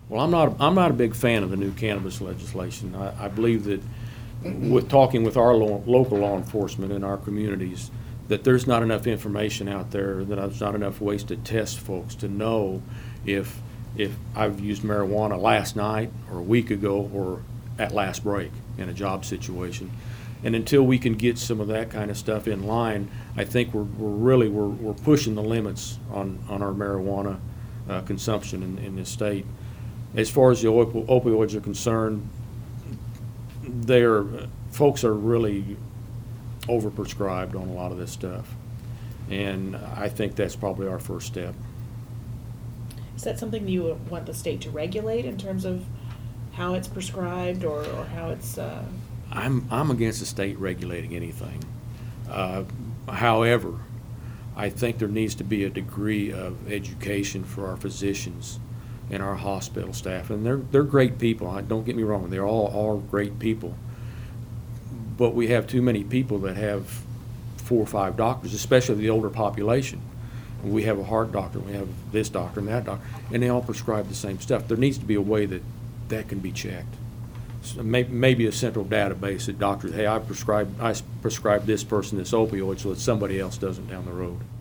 Well, I'm not a big fan of the new cannabis legislation. I believe that with talking with our local law enforcement in our communities, that there's not enough information out there, that there's not enough ways to test folks to know if I've used marijuana last night or a week ago or at last break in a job situation. And until we can get some of that kind of stuff in line, I think we're pushing the limits on our marijuana consumption in this state. As far as the opioids are concerned, folks are really overprescribed on a lot of this stuff, and I think that's probably our first step. Is that something you would want the state to regulate in terms of how it's prescribed or how it's? I'm against the state regulating anything. However, I think there needs to be a degree of education for our physicians and our hospital staff, and they're great people. Don't get me wrong; they're all great people. But we have too many people that have 4 or 5 doctors, especially the older population. We have a heart doctor, we have this doctor and that doctor, and they all prescribe the same stuff. There needs to be a way that can be checked. So maybe a central database that doctors, hey, I prescribed this person this opioid so that somebody else doesn't down the road.